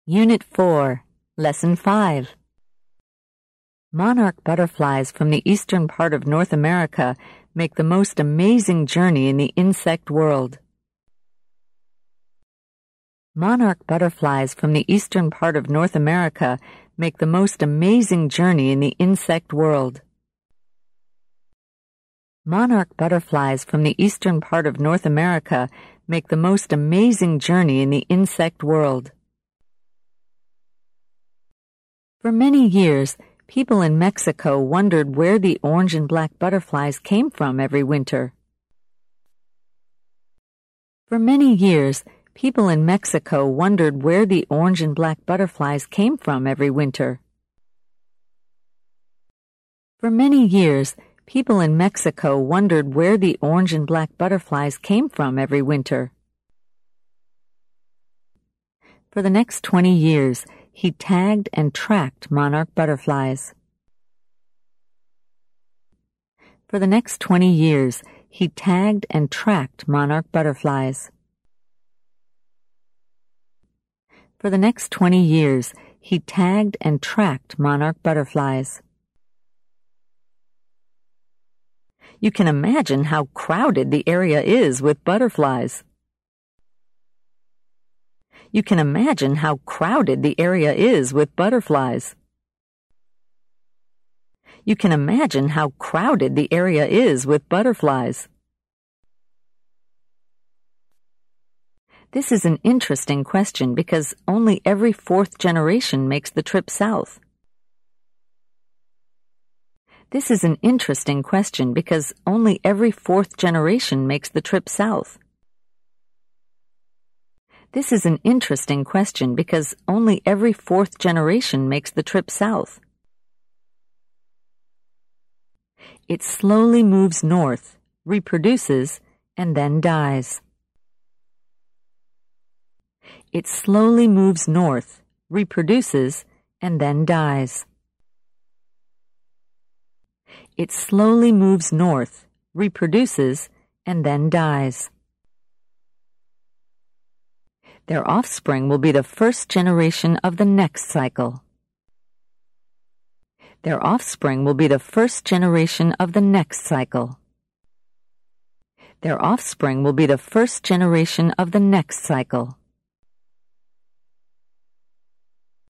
Unit 4, Lesson 5. Monarch butterflies from the eastern part of North America make the most amazing journey in the insect world. Monarch butterflies from the eastern part of North America make the most amazing journey in the insect world. Monarch butterflies from the eastern part of North America make the most amazing journey in the insect world. For many years, people in Mexico wondered where the orange and black butterflies came from every winter. For many years, people in Mexico wondered where the orange and black butterflies came from every winter. For many years, people in Mexico wondered where the orange and black butterflies came from every winter. For the next 20 years, he tagged and tracked monarch butterflies. For the next 20 years, he tagged and tracked monarch butterflies. For the next 20 years, he tagged and tracked monarch butterflies. You can imagine how crowded the area is with butterflies. You can imagine how crowded the area is with butterflies. You can imagine how crowded the area is with butterflies. This is an interesting question because only every fourth generation makes the trip south. This is an interesting question because only every fourth generation makes the trip south. This is an interesting question because only every fourth generation makes the trip south. It slowly moves north, reproduces, and then dies. It slowly moves north, reproduces, and then dies. It slowly moves north, reproduces, and then dies. Their offspring will be the first generation of the next cycle. Their offspring will be the first generation of the next cycle. Their offspring will be the first generation of the next cycle.